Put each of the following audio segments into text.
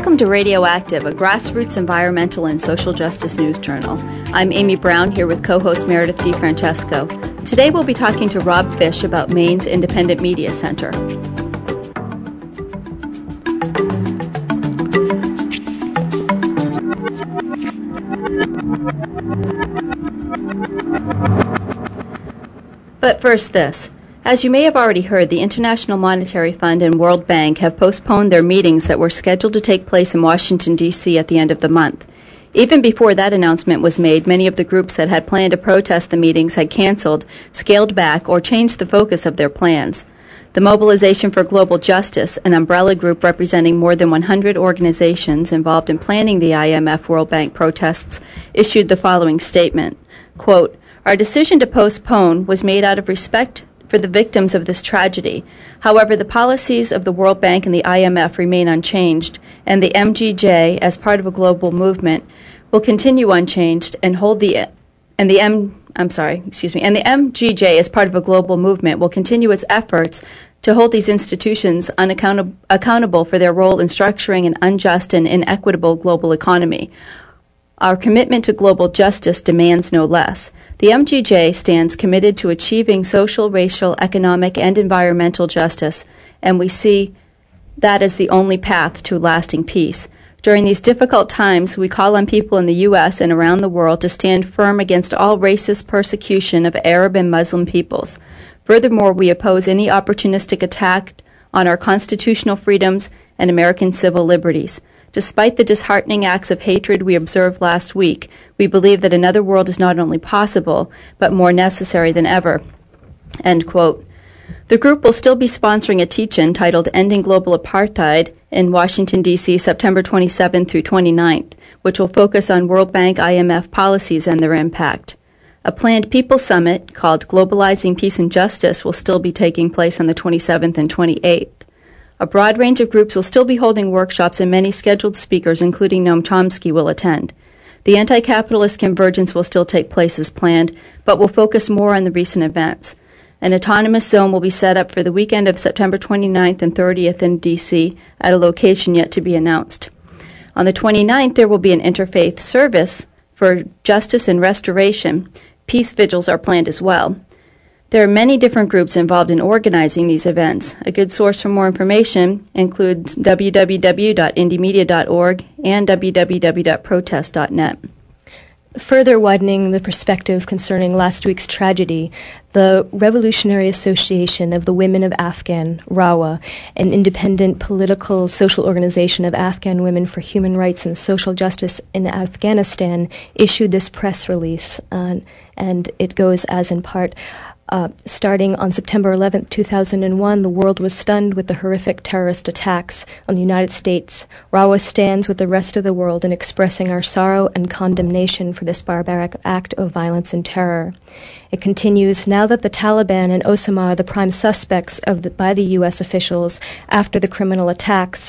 Welcome to Radioactive, a grassroots environmental and social justice news journal. I'm Amy Brown, here with co-host Meredith DeFrancesco. Today we'll be talking to Rob Fish about Maine's Independent Media Center. But first this. As you may have already heard, the International Monetary Fund and World Bank have postponed their meetings that were scheduled to take place in Washington, D.C. at the end of the month. Even before that announcement was made, many of the groups that had planned to protest the meetings had canceled, scaled back, or changed the focus of their plans. The Mobilization for Global Justice, an umbrella group representing more than 100 organizations involved in planning the IMF World Bank protests, issued the following statement, quote, "Our decision to postpone was made out of respect for the victims of this tragedy. However, the policies of the World Bank and the IMF remain unchanged, and the MGJ, as part of a global movement, will continue unchanged and the MGJ, as part of a global movement, will continue its efforts to hold these institutions accountable for their role in structuring an unjust and inequitable global economy. Our commitment to global justice demands no less. The MGJ stands committed to achieving social, racial, economic, and environmental justice, and we see that as the only path to lasting peace. During these difficult times, we call on people in the U.S. and around the world to stand firm against all racist persecution of Arab and Muslim peoples. Furthermore, we oppose any opportunistic attack on our constitutional freedoms and American civil liberties. Despite the disheartening acts of hatred we observed last week, we believe that another world is not only possible, but more necessary than ever." End quote. The group will still be sponsoring a teach-in titled Ending Global Apartheid in Washington, D.C., September 27th through 29th, which will focus on World Bank IMF policies and their impact. A planned People Summit called Globalizing Peace and Justice will still be taking place on the 27th and 28th. A broad range of groups will still be holding workshops, and many scheduled speakers, including Noam Chomsky, will attend. The anti-capitalist convergence will still take place as planned, but will focus more on the recent events. An autonomous zone will be set up for the weekend of September 29th and 30th in D.C. at a location yet to be announced. On the 29th, there will be an interfaith service for justice and restoration. Peace vigils are planned as well. There are many different groups involved in organizing these events. A good source for more information includes www.indiemedia.org and www.protest.net. Further widening the perspective concerning last week's tragedy, the Revolutionary Association of the Women of Afghan, RAWA, an independent political social organization of Afghan women for human rights and social justice in Afghanistan, issued this press release, and it goes as in part, starting on September 11, 2001, the world was stunned with the horrific terrorist attacks on the United States. RAWA stands with the rest of the world in expressing our sorrow and condemnation for this barbaric act of violence and terror. It continues, now that the Taliban and Osama are the prime suspects by the U.S. officials after the criminal attacks,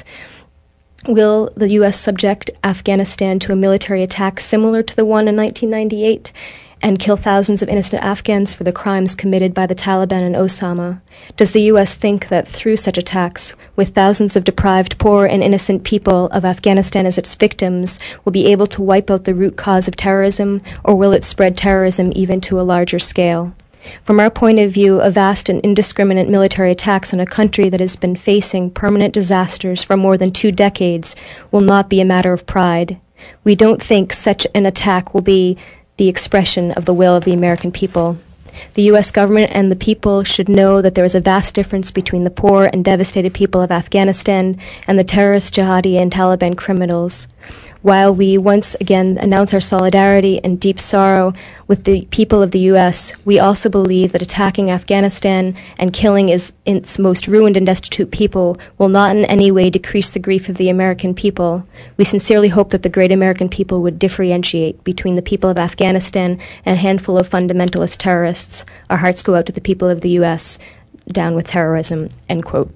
will the U.S. subject Afghanistan to a military attack similar to the one in 1998? And kill thousands of innocent Afghans for the crimes committed by the Taliban and Osama? Does the U.S. think that through such attacks, with thousands of deprived, poor, and innocent people of Afghanistan as its victims, will be able to wipe out the root cause of terrorism, or will it spread terrorism even to a larger scale? From our point of view, a vast and indiscriminate military attacks on a country that has been facing permanent disasters for more than 2 decades will not be a matter of pride. We don't think such an attack will be the expression of the will of the American people. The U.S. government and the people should know that there is a vast difference between the poor and devastated people of Afghanistan and the terrorist, jihadi, and Taliban criminals. While we once again announce our solidarity and deep sorrow with the people of the U.S., we also believe that attacking Afghanistan and killing its most ruined and destitute people will not in any way decrease the grief of the American people. We sincerely hope that the great American people would differentiate between the people of Afghanistan and a handful of fundamentalist terrorists. Our hearts go out to the people of the U.S. Down with terrorism, end quote.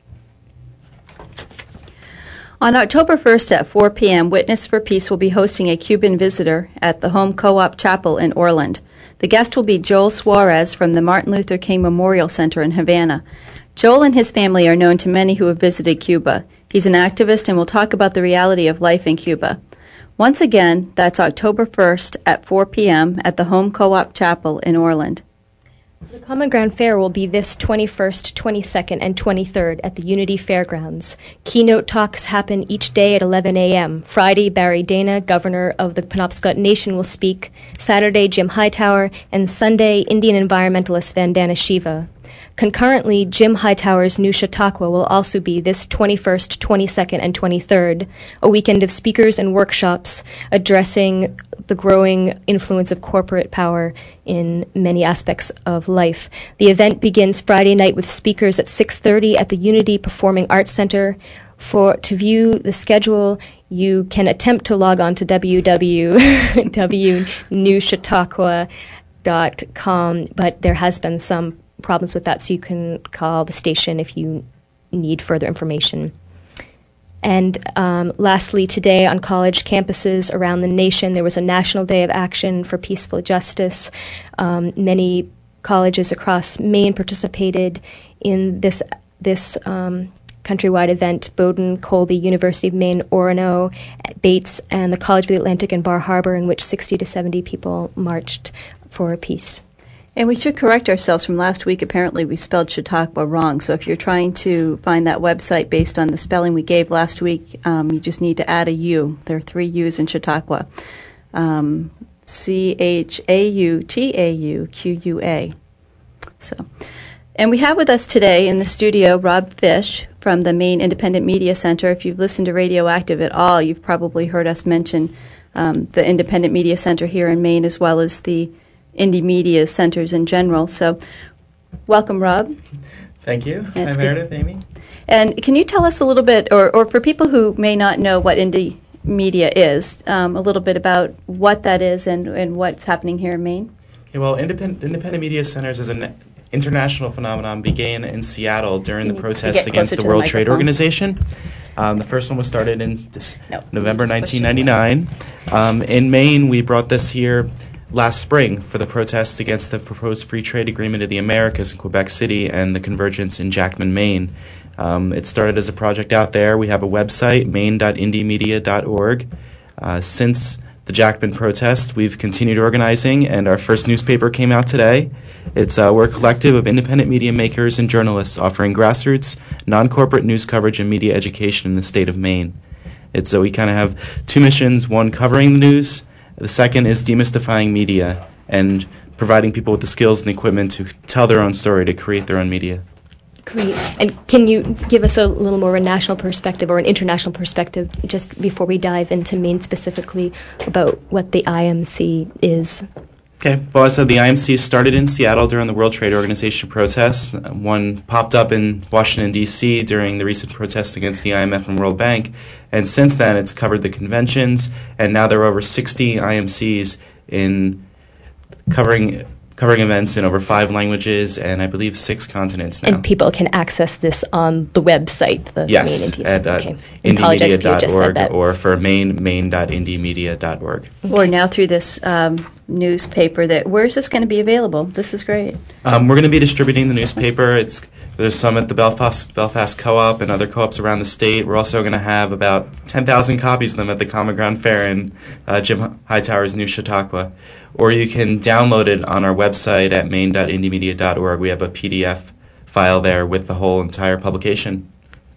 On October 1st at 4 p.m., Witness for Peace will be hosting a Cuban visitor at the Home Co-op Chapel in Orland. The guest will be Joel Suarez from the Martin Luther King Memorial Center in Havana. Joel and his family are known to many who have visited Cuba. He's an activist and will talk about the reality of life in Cuba. Once again, that's October 1st at 4 p.m. at the Home Co-op Chapel in Orland. The Common Ground Fair will be this 21st, 22nd, and 23rd at the Unity Fairgrounds. Keynote talks happen each day at 11 a.m. Friday, Barry Dana, governor of the Penobscot Nation, will speak. Saturday, Jim Hightower, and Sunday, Indian environmentalist Vandana Shiva. Concurrently, Jim Hightower's new Chautauqua will also be this 21st, 22nd, and 23rd, a weekend of speakers and workshops addressing the growing influence of corporate power in many aspects of life. The event begins Friday night with speakers at 6:30 at the Unity Performing Arts Center. To view the schedule, you can attempt to log on to www.newchautauqua.com, but there has been some problems with that, so you can call the station if you need further information. And lastly, today on college campuses around the nation, there was a National Day of Action for Peaceful Justice. Many colleges across Maine participated in this countrywide event. Bowdoin, Colby, University of Maine, Orono, Bates, and the College of the Atlantic and Bar Harbor, in which 60 to 70 people marched for peace. And we should correct ourselves from last week. Apparently, we spelled Chautauqua wrong. So if you're trying to find that website based on the spelling we gave last week, you just need to add a U. There are 3 U's in Chautauqua. Chautauqua. So, and we have with us today in the studio Rob Fish from the Maine Independent Media Center. If you've listened to Radioactive at all, you've probably heard us mention the Independent Media Center here in Maine, as well as the indie media centers in general. So welcome, Rob. Thank you. Hi, Meredith, Amy. And can you tell us a little bit, or for people who may not know what indie media is, a little bit about what that is and what's happening here in Maine? Okay, well, Independent Media Centers is an international phenomenon, began in Seattle during the protests against the World Trade Organization. The first one was started in November 1999. In Maine, we brought this here last spring for the protests against the proposed free trade agreement of the Americas in Quebec City and the convergence in Jackman, Maine. It started as a project out there. We have a website, maine.indiemedia.org. Since the Jackman protest, we've continued organizing, and our first newspaper came out today. We're a collective of independent media makers and journalists offering grassroots, non-corporate news coverage and media education in the state of Maine. We kind of have 2 missions, one covering the news. The second is demystifying media and providing people with the skills and the equipment to tell their own story, to create their own media. Great. And can you give us a little more of a national perspective or an international perspective just before we dive into Maine specifically about what the IMC is? Okay. Well, I said the IMC started in Seattle during the World Trade Organization protests. One popped up in Washington, D.C. during the recent protests against the IMF and World Bank. And since then, it's covered the conventions, and now there are over 60 IMCs in covering events in over 5 languages and I believe 6 continents now. And people can access this on the website, the Maine at indiemedia.org or for maine.indiemedia.org. Or now through this newspaper. Where is this going to be available? This is great. We're going to be distributing the newspaper. There's some at the Belfast Co-op and other co-ops around the state. We're also going to have about 10,000 copies of them at the Common Ground Fair in Jim Hightower's new Chautauqua. Or you can download it on our website at maine.indiemedia.org. We have a PDF file there with the whole entire publication.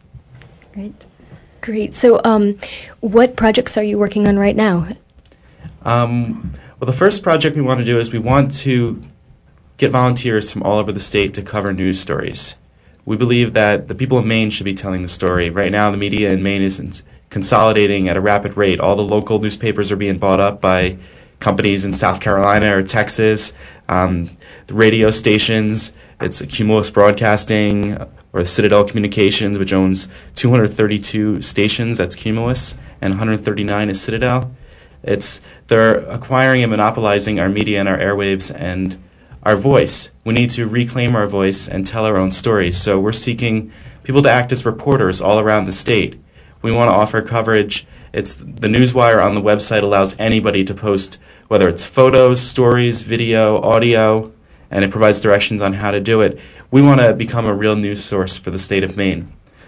Great. So what projects are you working on right now? Well, the first project we want to do is we want to get volunteers from all over the state to cover news stories. We believe that the people of Maine should be telling the story. Right now, the media in Maine is consolidating at a rapid rate. All the local newspapers are being bought up by companies in South Carolina or Texas. The radio stations, it's Cumulus Broadcasting or Citadel Communications, which owns 232 stations. That's Cumulus, and 139 is Citadel. They're acquiring and monopolizing our media and our airwaves and our voice. We need to reclaim our voice and tell our own stories. So we're seeking people to act as reporters all around the state. We want to offer coverage. The Newswire on the website allows anybody to post, whether it's photos, stories, video, audio, and it provides directions on how to do it. We want to become a real news source for the state of Maine.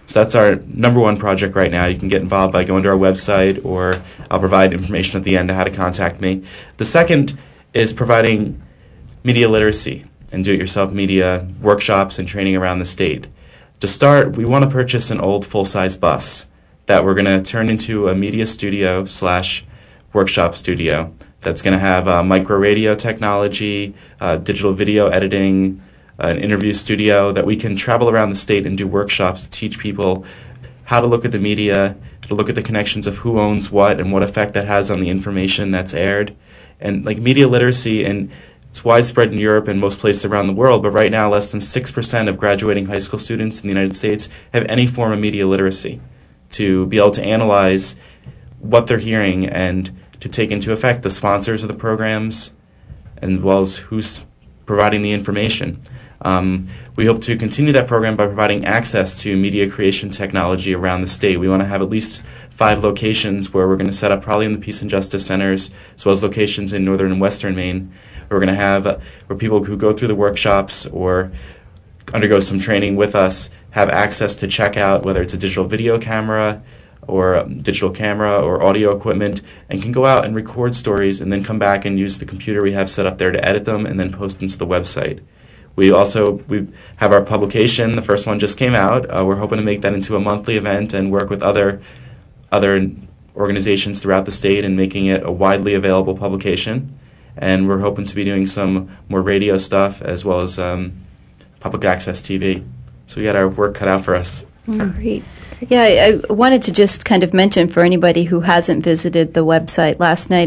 So that's our number one project right now. You can get involved by going to our website, or I'll provide information at the end on how to contact me. The second is providing media literacy and do-it-yourself media workshops and training around the state. To start, we want to purchase an old full-size bus that we're going to turn into a media studio / workshop studio that's going to have micro radio technology, digital video editing, an interview studio that we can travel around the state and do workshops to teach people how to look at the media, to look at the connections of who owns what and what effect that has on the information that's aired. And like media literacy, and it's widespread in Europe and most places around the world, but right now less than 6% of graduating high school students in the United States have any form of media literacy to be able to analyze what they're hearing and to take into effect the sponsors of the programs as well as who's providing the information. We hope to continue that program by providing access to media creation technology around the state. We want to have at least 5 locations where we're going to set up, probably in the Peace and Justice Centers, as well as locations in northern and western Maine. We're going to have where people who go through the workshops or undergo some training with us have access to check out whether it's a digital video camera or digital camera or audio equipment, and can go out and record stories and then come back and use the computer we have set up there to edit them and then post them to the website. We have our publication. The first one just came out. We're hoping to make that into a monthly event and work with other organizations throughout the state and making it a widely available publication. And we're hoping to be doing some more radio stuff as well as public access TV. So we got our work cut out for us. Great. Yeah, I wanted to just kind of mention for anybody who hasn't visited the website last night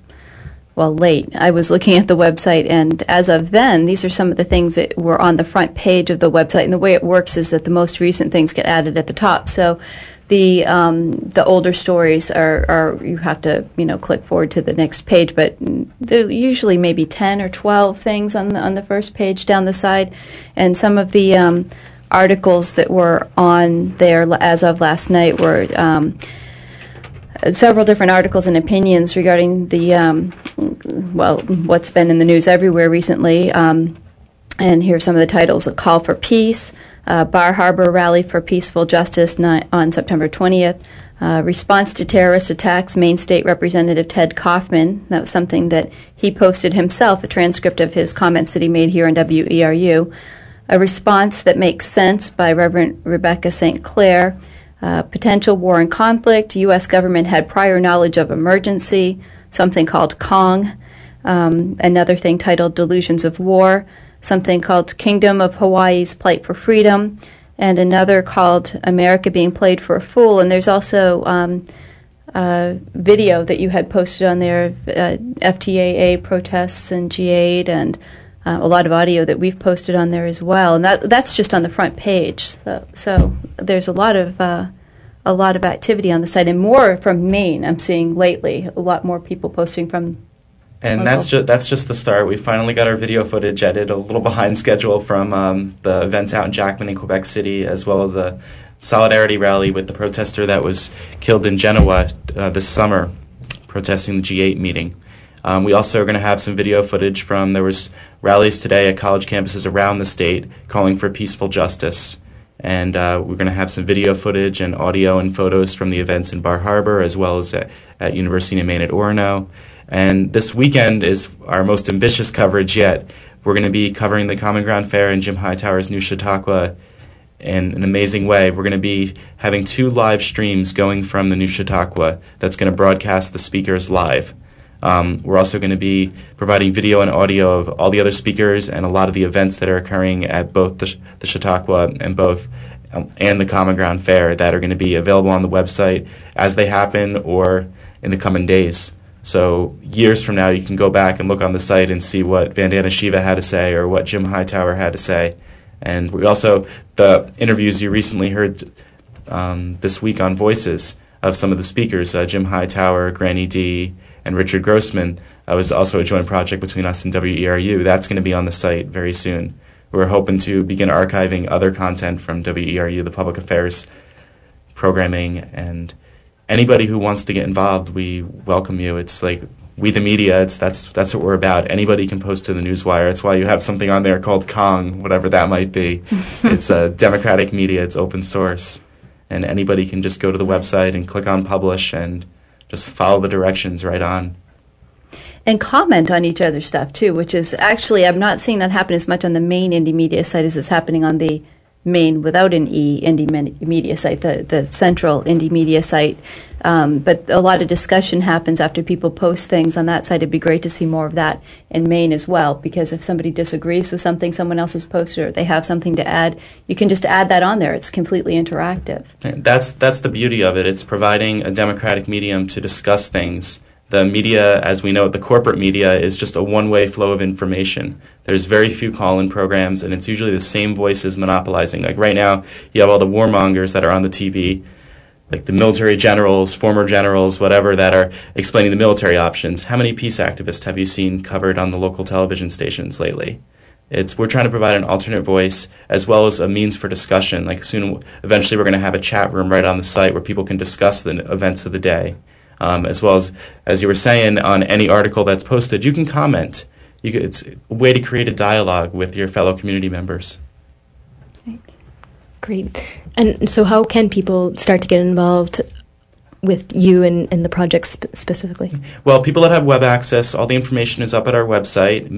late. I was looking at the website, and as of then, these are some of the things that were on the front page of the website. And the way it works is that the most recent things get added at the top. So the older stories are you have to click forward to the next page, but there are usually maybe 10 or 12 things on the first page down the side, and some of the articles that were on there as of last night were several different articles and opinions regarding the what's been in the news everywhere recently. And here are some of the titles: A Call for Peace, Bar Harbor Rally for Peaceful Justice on September 20th, Response to Terrorist Attacks, Maine State Representative Ted Kaufman. That was something that he posted himself, a transcript of his comments that he made here on WERU. A Response That Makes Sense by Reverend Rebecca St. Clair. Potential war and conflict. U.S. government had prior knowledge of emergency. Something called Kong. Another thing titled Delusions of War. Something called Kingdom of Hawaii's Plight for Freedom. And another called America Being Played for a Fool. And there's also video that you had posted on there of FTAA protests in G8, and a lot of audio that we've posted on there as well, and that's just on the front page. So there's a lot of activity on the site, and more from Maine. I'm seeing lately a lot more people posting from. And that's just the start. We finally got our video footage edited, a little behind schedule from the events out in Jackman and Quebec City, as well as a solidarity rally with the protester that was killed in Genoa this summer, protesting the G8 meeting. We also are going to have some video footage from, there was rallies today at college campuses around the state calling for peaceful justice. And we're going to have some video footage and audio and photos from the events in Bar Harbor, as well as at University of Maine at Orono. And this weekend is our most ambitious coverage yet. We're going to be covering the Common Ground Fair in Jim Hightower's New Chautauqua in an amazing way. We're going to be having 2 live streams going from the New Chautauqua that's going to broadcast the speakers live. We're also going to be providing video and audio of all the other speakers and a lot of the events that are occurring at both the Chautauqua and the Common Ground Fair that are going to be available on the website as they happen or in the coming days. So years from now, you can go back and look on the site and see what Vandana Shiva had to say or what Jim Hightower had to say. And we also, the interviews you recently heard this week on Voices of some of the speakers, Jim Hightower, Granny D, and Richard Grossman, was also a joint project between us and WERU. That's going to be on the site very soon. We're hoping to begin archiving other content from WERU, the public affairs programming, and anybody who wants to get involved, we welcome you. It's like we the media, that's what we're about. Anybody can post to the Newswire. It's why you have something on there called Kong, whatever that might be. It's democratic media. It's open source. and anybody can just go to the website and click on publish and just follow the directions right on. And comment on each other's stuff, too, which is actually, I'm not seeing that happen as much on the main indie media site as it's happening on the main without an E indie media site, the central indie media site. But a lot of discussion happens after people post things on that site. It'd be great to see more of that in Maine as well, because if somebody disagrees with something someone else has posted or they have something to add, you can just add that on there. It's completely interactive. And that's the beauty of it. It's providing a democratic medium to discuss things. The media, as we know, the corporate media is just a one-way flow of information. There's very few call-in programs, and it's usually the same voices monopolizing. Like right now, you have all the warmongers that are on the TV, like the military generals, former generals, whatever, that are explaining the military options. How many peace activists have you seen covered on the local television stations lately? We're trying to provide an alternate voice as well as a means for discussion. Like eventually we're going to have a chat room right on the site where people can discuss the events of the day. As well as you were saying, on any article that's posted, you can comment. It's a way to create a dialogue with your fellow community members. Great. And so how can people start to get involved with you and the project specifically? Well, people that have web access, all the information is up at our website,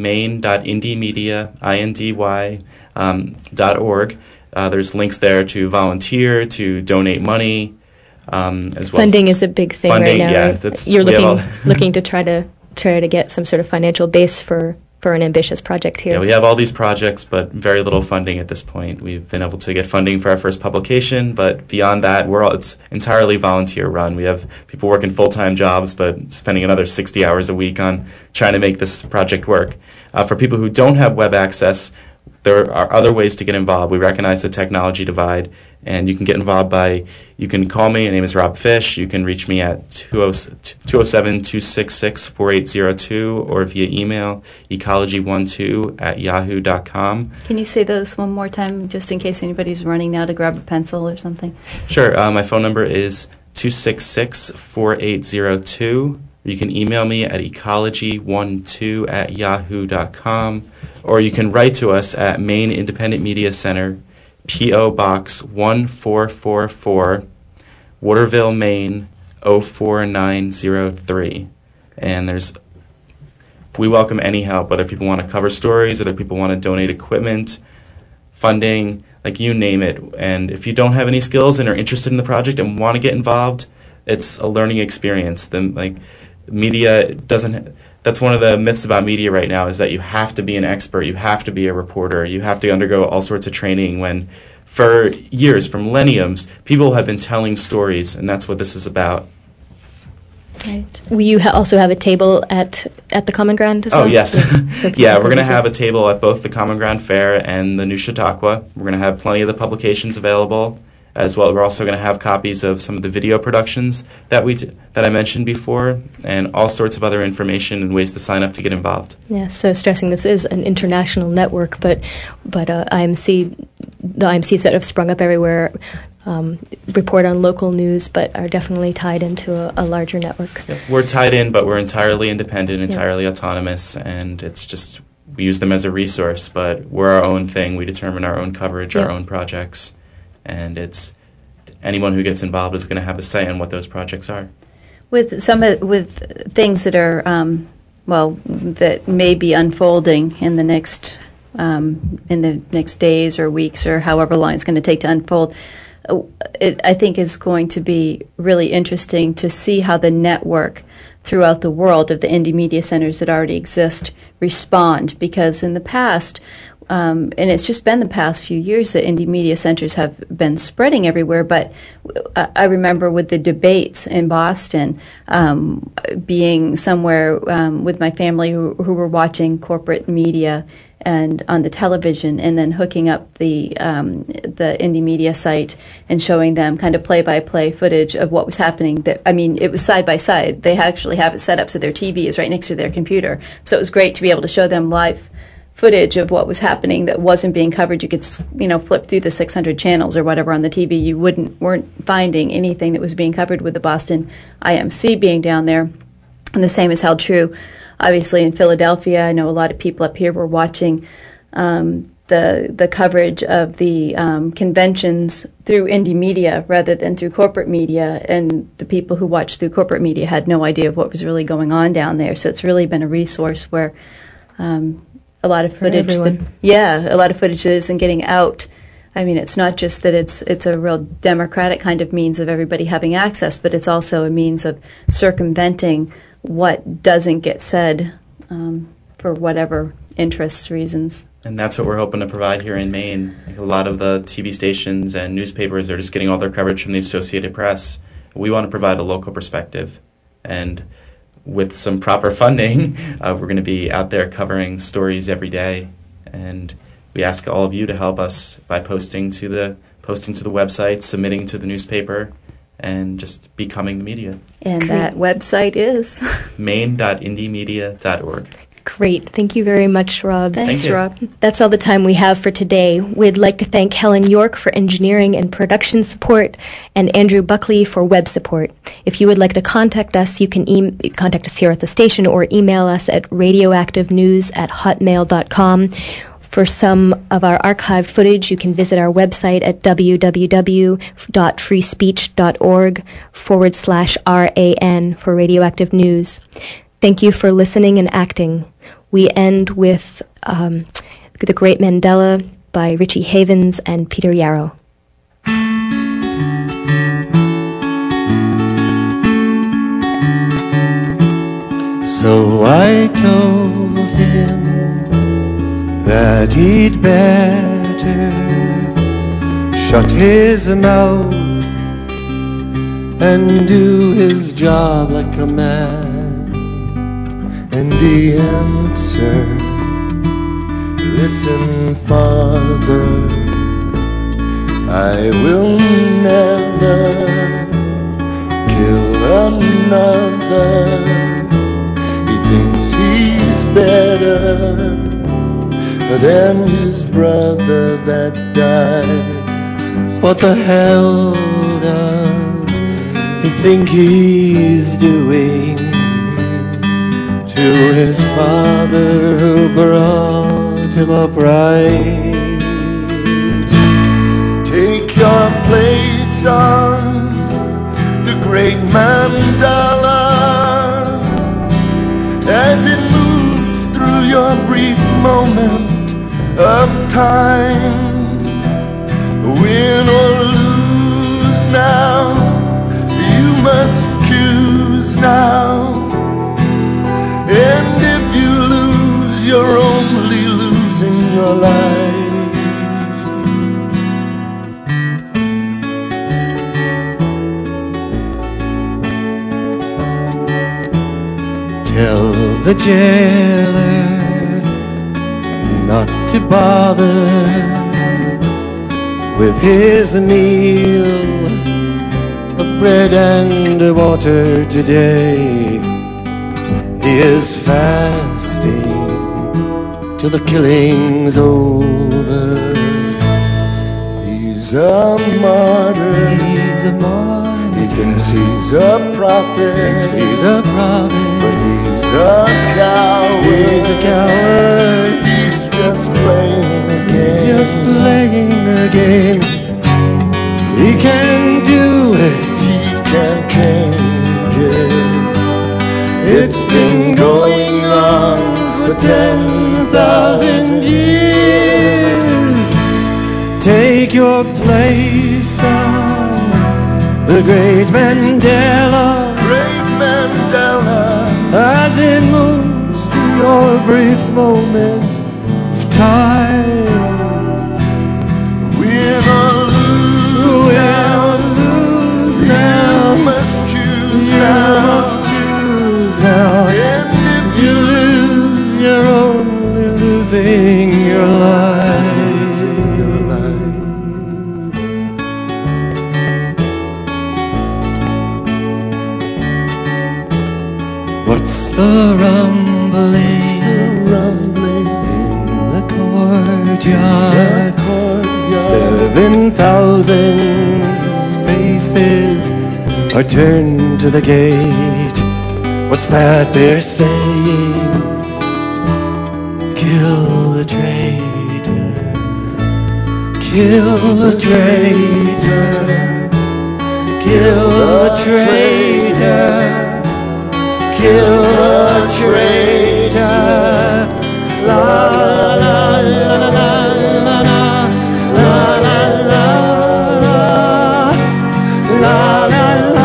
maine.indiemedia.org. There's links there to volunteer, to donate money. As well funding is a big thing funding, right now. Yeah, right? You're looking to try to get some sort of financial base for an ambitious project here. Yeah, we have all these projects, but very little funding at this point. We've been able to get funding for our first publication, but beyond that, it's entirely volunteer run. We have people working full-time jobs, but spending another 60 hours a week on trying to make this project work. For people who don't have web access, there are other ways to get involved. We recognize the technology divide, and you can get involved you can call me. My name is Rob Fish. You can reach me at 207-266-4802 or via email, ecology12@yahoo.com. Can you say those one more time just in case anybody's running now to grab a pencil or something? Sure. My phone number is 266-4802. You can email me at ecology12@yahoo.com, or you can write to us at Maine Independent Media Center, P.O. Box 1444, Waterville, Maine 04903. And we welcome any help, whether people want to cover stories, whether people want to donate equipment, funding, like you name it. And if you don't have any skills and are interested in the project and want to get involved, it's a learning experience. Media doesn't. That's one of the myths about media right now, is that you have to be an expert, you have to be a reporter, you have to undergo all sorts of training, when for years, for millenniums, people have been telling stories, and that's what this is about. Right. Will you also have a table at the Common Ground as well? Oh, yes. Yeah, we're going to have a table at both the Common Ground Fair and the New Chautauqua. We're going to have plenty of the publications available as well. We're also going to have copies of some of the video productions that I mentioned before, and all sorts of other information and ways to sign up to get involved. Yeah, so stressing this is an international network, but the IMCs that have sprung up everywhere report on local news, but are definitely tied into a larger network. Yep. We're tied in, but we're entirely independent, entirely autonomous, and it's just, we use them as a resource, but we're our own thing. We determine our own coverage, our own projects. And it's anyone who gets involved is going to have a say on what those projects are. With things that are that may be unfolding in the next days or weeks or however long it's going to take to unfold, I think is going to be really interesting to see how the network throughout the world of the indie media centers that already exist respond, because in the past. And it's just been the past few years that indie media centers have been spreading everywhere. But I remember with the debates in Boston, being somewhere with my family who were watching corporate media and on the television, and then hooking up the indie media site and showing them kind of play-by-play footage of what was happening. It was side by side. They actually have it set up so their TV is right next to their computer. So it was great to be able to show them live footage of what was happening that wasn't being covered. You could, flip through the 600 channels or whatever on the TV. You weren't finding anything that was being covered with the Boston IMC being down there. And the same is held true, obviously, in Philadelphia. I know a lot of people up here were watching the the coverage of the conventions through indie media rather than through corporate media, and the people who watched through corporate media had no idea of what was really going on down there. So it's really been a resource where a lot of footage, a lot of footage that isn't getting out. I mean, it's not just that it's a real democratic kind of means of everybody having access, but it's also a means of circumventing what doesn't get said for whatever interests reasons. And that's what we're hoping to provide here in Maine. Like, a lot of the TV stations and newspapers are just getting all their coverage from the Associated Press. We want to provide a local perspective. And with some proper funding, we're going to be out there covering stories every day. And we ask all of you to help us by posting to the website, submitting to the newspaper, and just becoming the media. And that website is maine.indiemedia.org. Great. Thank you very much, Rob. Thanks, Rob. That's all the time we have for today. We'd like to thank Helen York for engineering and production support and Andrew Buckley for web support. If you would like to contact us, you can contact us here at the station or email us at radioactivenews@hotmail.com. For some of our archived footage, you can visit our website at www.freespeech.org/RAN for Radioactive News. Thank you for listening and acting. We end with The Great Mandela by Richie Havens and Peter Yarrow. So I told him that he'd better shut his mouth and do his job like a man. And he answered, listen, Father, I will never kill another. He thinks he's better than his brother that died. What the hell does he think he's doing to his father who brought him up right? Take your place on the great mandala as it moves through your brief moment of time. Win or lose now, you must choose now. And if you lose, you're only losing your life. Tell the jailer not to bother with his meal of bread and water today. He is fasting till the killing's over. He's a martyr. He's a martyr. He thinks he's a prophet. But he's a coward. He's a coward. He's just playing a game. Just playing a game. He can do it. He can change it. It's been going on for 10,000 years. Take your place on the great Mandela. Great Mandela. As it moves through your brief moment of time. Win or lose now. You must choose now. Now, and if you lose, you're only losing your life. What's the rumbling in the courtyard? 7,000 faces are turned to the gate. What's that they're saying? Kill the traitor. Kill the traitor. Kill the traitor. Kill the traitor. La la la la la la la la la la la la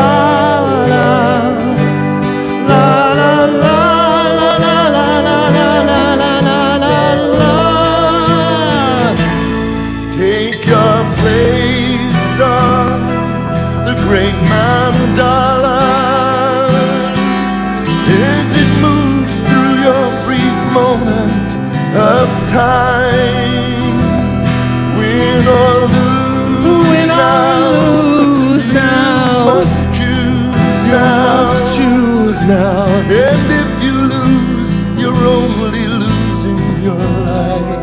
great mandala as it moves through your brief moment of time. Win or lose now, you must choose now. And if you lose, you're only losing your life.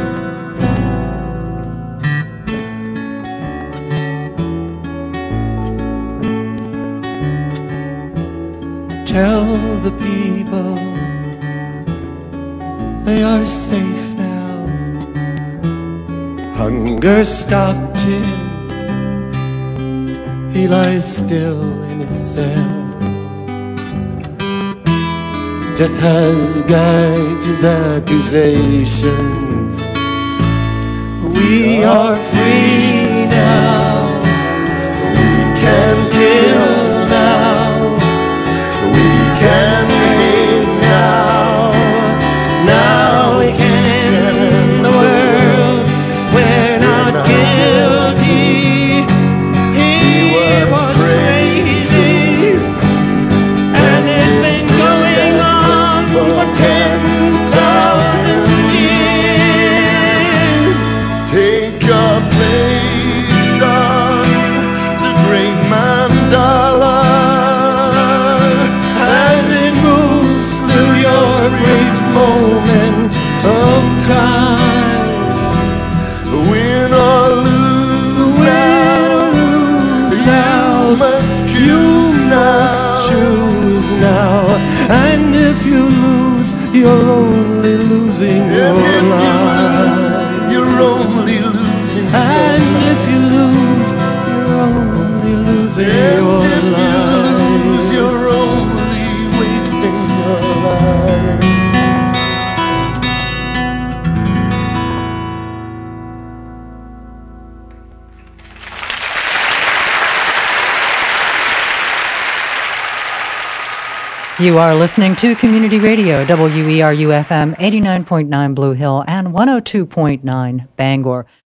Tell the people they are safe now. Hunger stopped him. He lies still in his cell. Death has guided his accusations. We are free now. We can kill now. Can live now. Now we can end the world. We're not guilty. He was crazy, and it's been going on for 10,000 years. Take your place on the great mandala. Brief moment of time. Win or lose now. You must choose now. And if you lose, you're only losing your life. You're only losing. And if you lose, you're only losing your life. You're only wasting your life. You are listening to Community Radio, WERU-FM 89.9 Blue Hill and 102.9 Bangor.